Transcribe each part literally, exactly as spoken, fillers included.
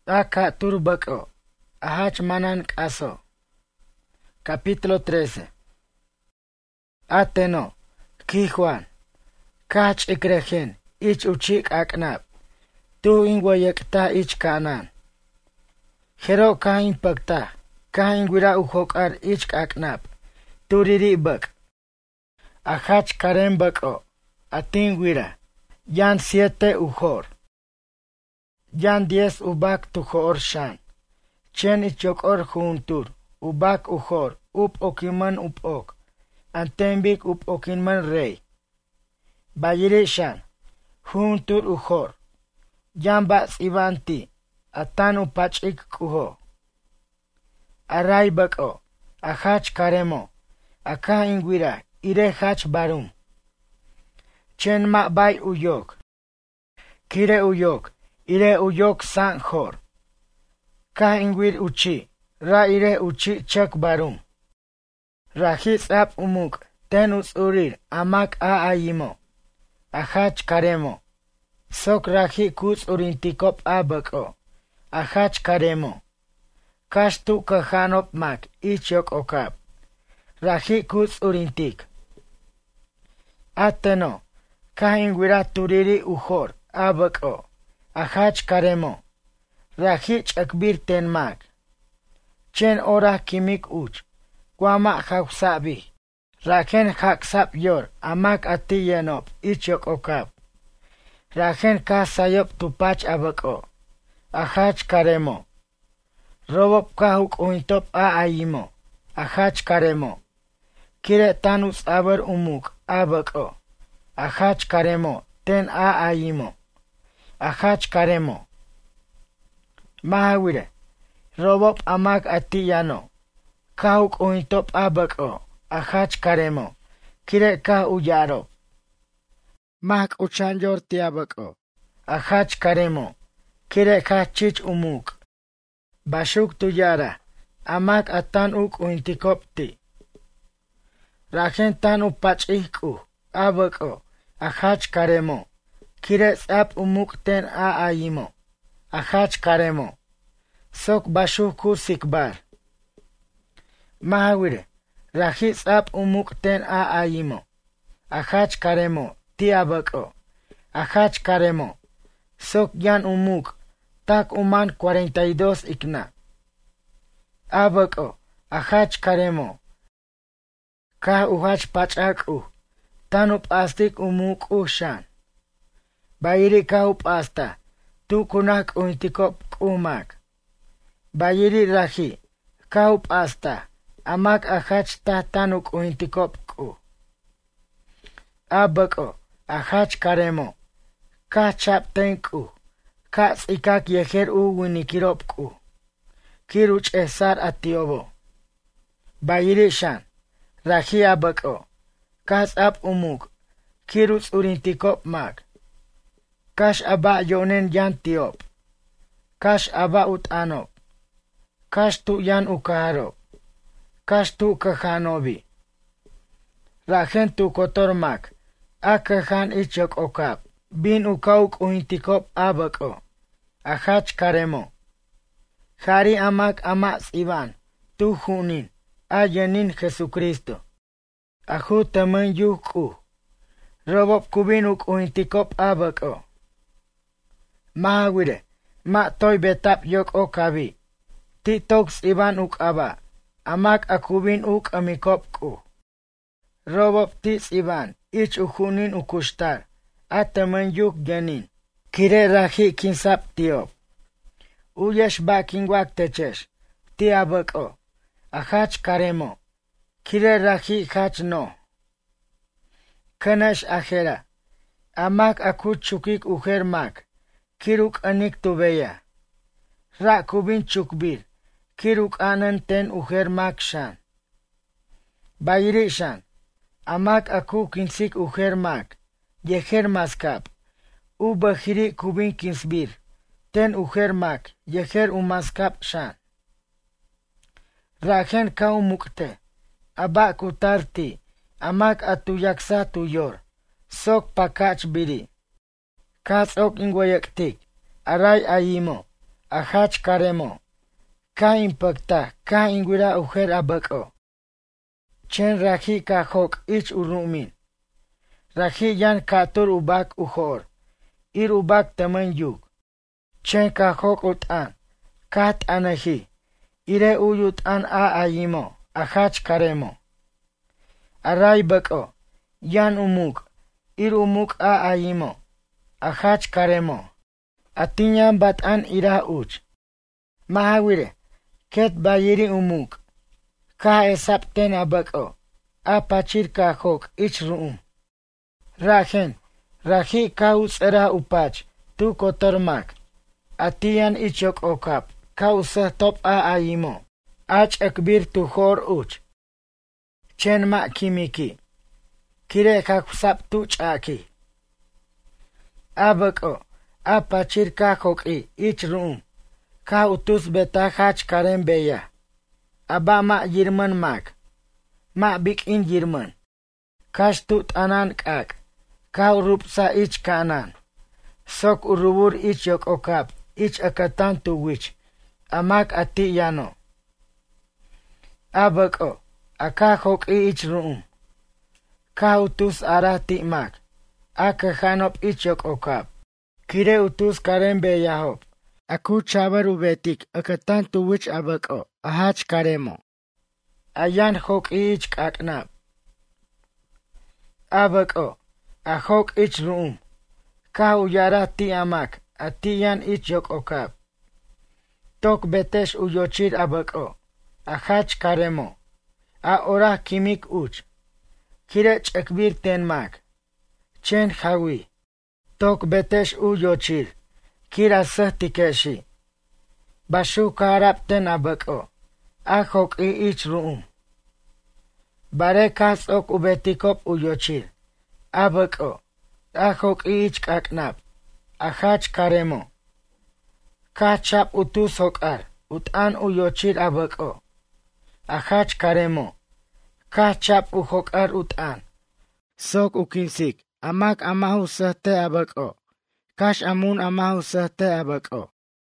Acá turbaco, ahach manan caso. Capítulo trece. Ateno, ki Juan, kach ikrejen, ich uchik aknap, tu ingwayekta ich kanan. Jero ka impacta, ka ingwira uhokar ich aknap, turiri bak. Ahach karen bako, atingwira, yan siete uhor. Yan diez ubak tuhor shan. Chen ichokor juntur, ubak uhor, up okiman up ok. Antembik up okinman rey. Bayiri shan, juntur uhor. Yan bats ibanti, atan upachik kuho. Aray bako, ahach karemo, aka ingwira, ire hach barum. Chen ma bay uyok. Kire uyok. Ire uyok san hor. Ka ingwir uchi, ra ire uchi chak barum. Rahis ap umuk, tenus urir, amak a ayimo. Ahach karemo. Sok rahi kus urintikop abako. Ahach karemo. Kashtu kahanop mak, ichok okap. Rahi kus urintik. Ateno, ka ingwira turiri uhor, abako. Ahach karemo. Rahich akbir ten mak. Chen ora kimik uch. Kwama hausabi. Raken haksap yor. Amak ati yenop. Ichok okap. Raken ka sayop tupach abako. Ahach karemo. Robop kahuk uintop a ayimo. Ahach karemo. Kire tanus aber umuk. Abako. Ahach karemo. Ten a ayimo. Ahach karemo. Mahawire. Robop amak atiyano. Kahuk uintop abako. Ahach karemo. Kire ka uyaro. Mak uchanjor tiabako. Ahach karemo. Kire ka chich umuk. Bashuk tuyara. Amak atan uk uintikopti. Raken tan upachihku. Abako. Ahach karemo. Kire sap umuk ten a ayimo. Ahach karemo. Sok bashu kusikbar. Mahawire. Rahi sap umuk ten a ayimo. Ahach karemo. Tiabako. Ahach karemo. Sok yan umuk. Tak uman cuarenta y dos ikna. Abako. Ahach karemo. Ka uhach pachak u. Tanup astik umuk ushan. Bayiri kaup asta, tu kunak uintikop kumak. Bayiri rahi, kaup asta, amak ahach ta tanuk uintikop ku. Abako, ahach karemo, ka chap tenku, ka ikak yeher u winikirop ku. Kiruch esar atiobo. Bayiri shan, rahi abako, kas ap umuk, kiruch urintikop mak. Kash aba yonen yan tiop. Kash aba utanop. Kash tu yan ukaharop. Kash tu kahanobi. Rahen tu kotormak. Akahan ichok okap. Bin ukauk uintikop abako. Ahach karemo. Hari amak amas iban. Tu hunin. Ayanin Jesucristo. Ahu tamen yuku. Robop kubinuk uintikop abako. Mahawire, ma toy betap yok okabi. Ti toks iban uk aba. Amak akubin uk amikop ku. Robop tis iban, ich ukunin ukushtar. Ataman yuk genin. Kire rahi kinsap tiop. Uyesh ba kingwak techesh. Ti abako. Ahach karemo. Kire rahi hach no. Kanash ahera. Amak akut chukik uher mak. Kiruk anik tubeya. Ra kubin chukbir. Kiruk anan ten uher mak shan. Bayiri shan. Amak aku kinsik uher mak. Yeher maskap. U bahiri kubin kinsbir. Ten uher mak. Yeher umaskap shan. Rahen ka umukte. Aba kutarti. Amak atuyaksa tuyor. Sok pakach biri. Kas ok ingwayaktik. Aray ayimo. ajach karemo, ka impacta, ka inguira ujer abako. Chen raji ka hok ich urumin. Raji yan katur ubak uhor, ir ubak taman yuk. Chen ka hok utan, kat anahi, ire uyut an a ayimo, ajach karemo. Aray bako, yan umuk, ir umuk a ayimo, ajach karemo. Atinyan bat an ira uch. Mahawire, ket bayiri umuk. Ka esapten abako, a pachir ka hok ich ruum. Rajen, raji ka usera upach, tu kotormak. Atiyan ichok okap, ka usah top a ayimo. Ach ekbir tu hor uch. Chen ma kimiki. Kire ka kusap tu chaki. Abako, a pachir ka hoki ich ruum. Ka utus beta hach karen beya. Aba ma yirman mak. Ma bik in yirman. Kash tut anan kak. Ka urup sa ich kanan. Sok urubur ich yok okap. Ich akatan tu wich. Amak ati yano. Abako. Aka hoki ich ruum. Ka utus arati mak. Aka hanop ich yok okap. Kire utus karen beya hop. Aku chabar ubetik akatan tu wich abako. Ahach karemo. Ayan hok ich kaknab. Abako. Ahok ich ruum. Ka uyara ti amak. Atiyan ich yok okap. Tok betesh uyochir abako. Ahach karemo. A ora kimik uch. Kirech ekbir tenmak. Chen hawi. Tok betesh uyochir. Kira sah tikeshi. Bashu karap ten abako. Ahok i ich ruum. Bare kas ok ubetikop uyochir. Abako. Ahok i ich kaknap. Ahach karemo. Kachap utus hokar. Utan uyochir abako. Ahach karemo. Kachap uhokar utan. Sok ukinsik. Amak amahu sahte abako. Kash amun amahu sahte abako.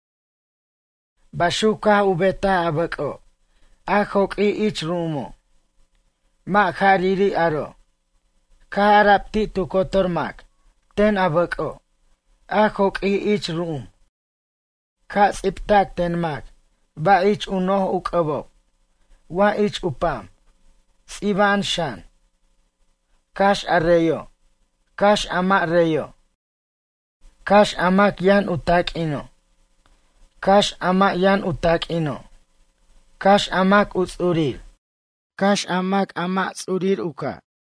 Bashuka ubeta abako. Ahok i ich rumo. Ma hariri aro. Kaharapti tu kotormak. Ten abako. Ahok i ich rum. Kas iptak ten mak. Ba ich unoh ukabok. Wa ich upam. Sivan shan. Kash arreyo. Kash amak reyo. Kash amak yan utak ino. Kash amak yan utak ino. Kash amak utsurir. Kash amak amak tsurir uka.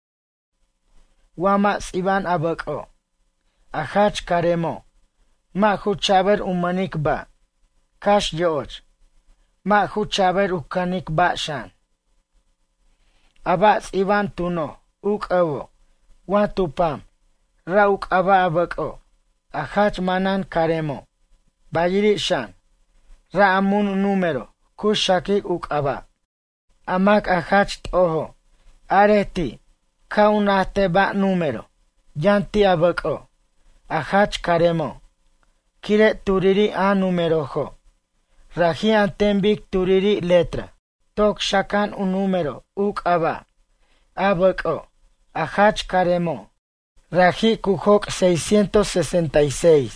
Wama sivan abako. Ahach karemo. Ma huchaber umanik ba. Kash yoch. Ma huchaber ukanik ba shan. Aba sivan tuno. Uk awo. Wa tupam. Ra uk aba abako. Ahach manan karemo. Bayiri shan. Ra amun numero. Kushakik uk aba. Amak ahach toho. Areti. Kaunate ba numero. Yanti abako. Ahach karemo. Kire turiri a numero ho. Raji antembik turiri letra. Tok shakan un numero. Uk aba. Abako. Ahach karemo. Raji kuhok seiscientos sesenta y seis.